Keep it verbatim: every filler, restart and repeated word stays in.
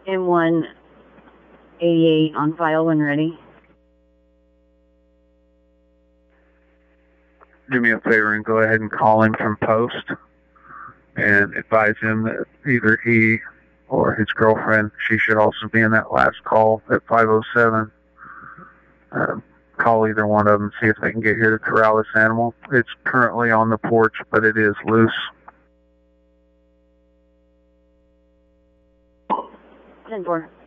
M one eighty-eight on file when ready. Do me a favor and go ahead and call him from post and advise him that either he or his girlfriend, she should also be in that last call at five oh seven. Uh, call either one of them, see if they can get here to corral this animal. It's currently on the porch, but it is loose. ten four.